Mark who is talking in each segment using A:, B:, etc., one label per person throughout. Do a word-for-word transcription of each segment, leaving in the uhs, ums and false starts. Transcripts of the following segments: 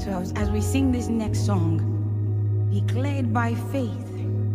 A: So as, as we sing this next song, declared by faith,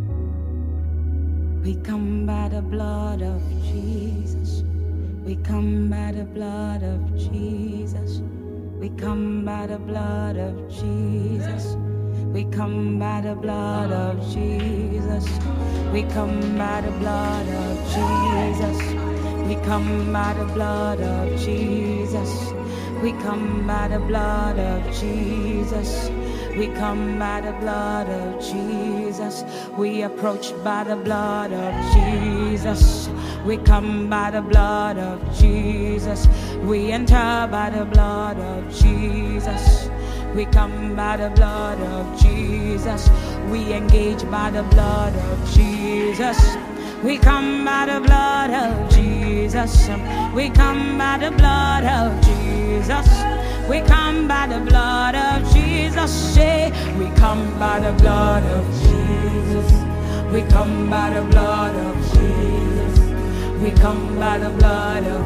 A: we come by the blood of Jesus. We come by the blood of Jesus. We come by the blood of Jesus. We come by the blood of Jesus. We come by the blood of Jesus. We come by the blood of Jesus. We come by the blood of Jesus. We come by the blood of Jesus. We approach by the blood of Jesus. We come by the blood of Jesus. We enter by the blood of Jesus. We come by the blood of Jesus. We engage by the blood of Jesus. We come by the blood of Jesus. We come by the blood of Jesus. We come by the blood of Jesus. Say, we come by the blood of Jesus. We come by the blood of Jesus. We come by the blood of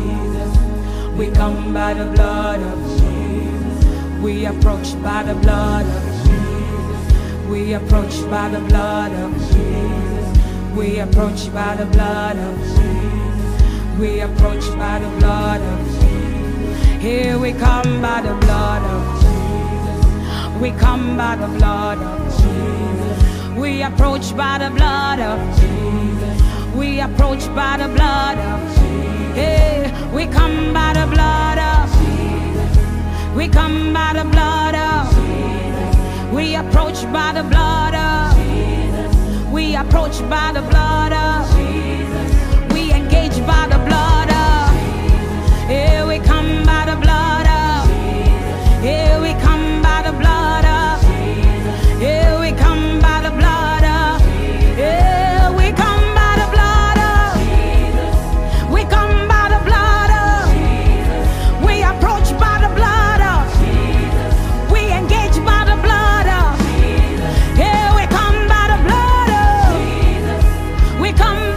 A: Jesus. We come by the blood of Jesus. We approach by the blood of Jesus. We approach by the blood of Jesus. We approach by the blood of Jesus. We approach by the blood of Jesus. Here we come by the blood of Jesus. We come by the blood of Jesus. We approach by the blood of Jesus. We approach by the blood of Jesus. Hey, we come by the blood of Jesus. We come by the blood of Jesus. We approach by the blood of Jesus. We approach by the blood of Jesus. We engage by the blood of Jesus. Here we come by the blood of Jesus. Here we come by the blood of Jesus. Here we come by the blood of Jesus. Here we come by the blood of Jesus. We come by the blood of Jesus. We approach by the blood of Jesus. We engage by the blood of Jesus. Here we come by the blood of Jesus. We come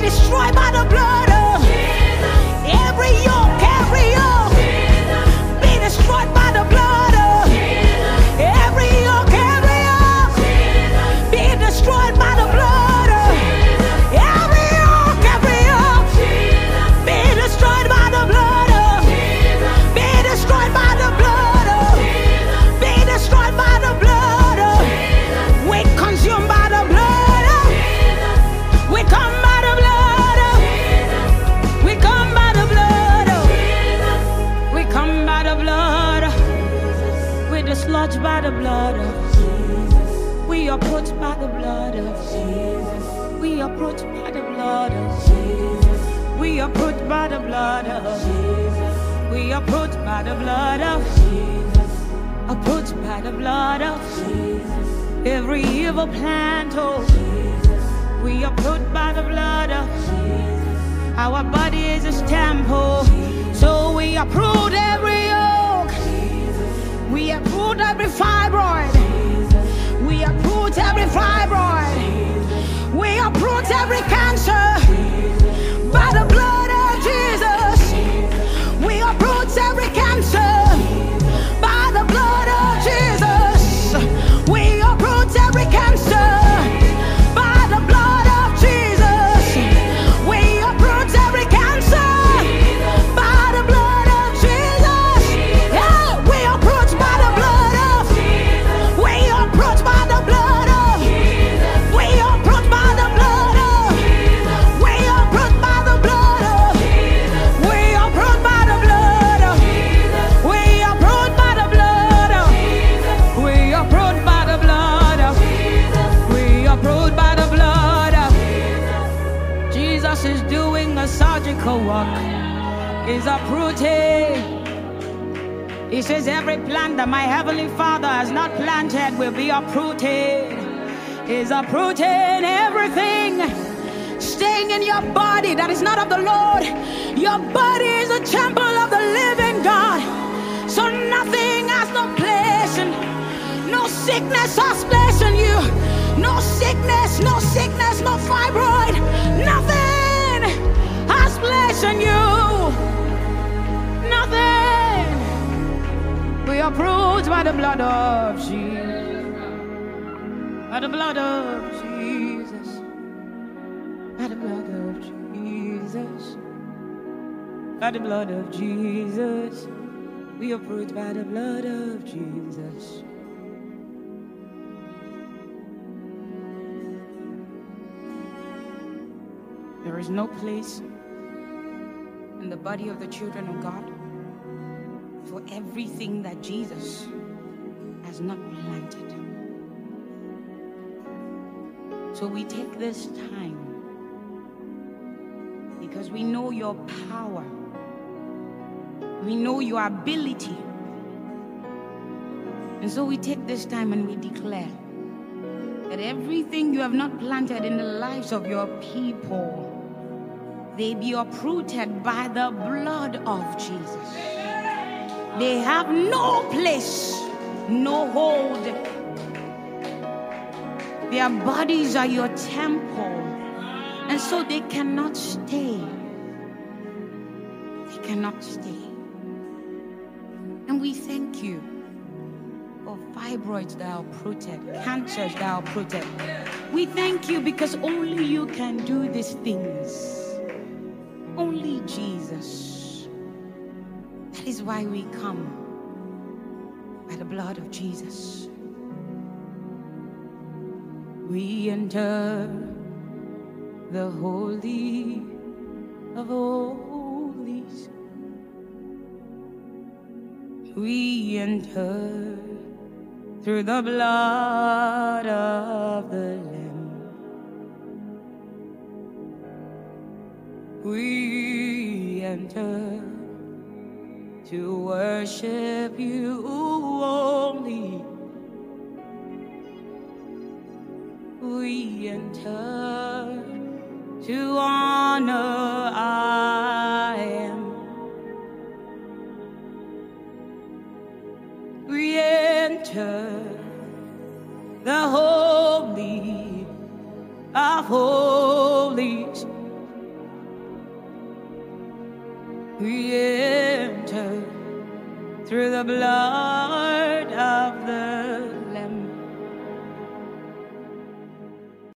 A: destroyed by the blood of Jesus. Every yoke, every yoke, Jesus. Be destroyed by the blood of Jesus. Every yoke, every yoke, Jesus. Be destroyed by the blood of Jesus. Every yoke, every yoke, Jesus. Be destroyed by the blood of Jesus. Be destroyed by the blood of Jesus. Be destroyed by the blood of Jesus. We consume by the blood of Jesus. We come by the blood of Jesus. We come by the blood of Jesus. We come by the blood of Jesus. We dislodge by the blood of Jesus. We approach by the blood of Jesus. We approach by the blood of Jesus. We approach by the blood of Jesus. We approach by the blood of Jesus. Approach by the blood of Jesus. Every evil plant, oh Jesus. We approach by the blood of Jesus. Our body is a temple, so we uproot every yoke. We uproot every fibroid. We uproot every fibroid. We uproot every cancer by the blood of Jesus. We uproot every cancer by the blood of Jesus. We uproot every cancer by the blood of Jesus. We uproot every cancer by the blood of Jesus. Yeah, we approach by the blood of. We approach by the blood of. We approach by the blood of. We approach by the blood of. We approach by the blood of. We approach by the blood of. We approach by the blood of. We approach by the blood of. Jesus is doing a surgical work. He's uprooting. He says every plant that my heavenly Father has not planted will be uprooted. He's uprooting everything staying in your body that is not of the Lord. Your body is a temple of the living God. So nothing has no place in, no sickness has place in you. No sickness, no sickness, no fibroid. Nothing has place in you. Nothing. We are approved by the blood of Jesus. By the blood of Jesus. By the blood of Jesus. By the blood of Jesus. We are approved by the blood of Jesus. There is no place in the body of the children of God for everything that Jesus has not planted. So we take this time because we know your power. We know your ability. And so we take this time and we declare that everything you have not planted in the lives of your people, they be uprooted by the blood of Jesus. They have no place, no hold. Their bodies are your temple, and so they cannot stay. They cannot stay. And we thank you for fibroids that are uprooted, cancers that are uprooted. We thank you because only you can do these things. Only Jesus. That is why we come by the blood of Jesus. We enter the Holy of Holies. We enter through the blood of the Lamb. We enter to worship you only. We enter to honor I am. We enter the Holy of Holies. We enter through the blood of the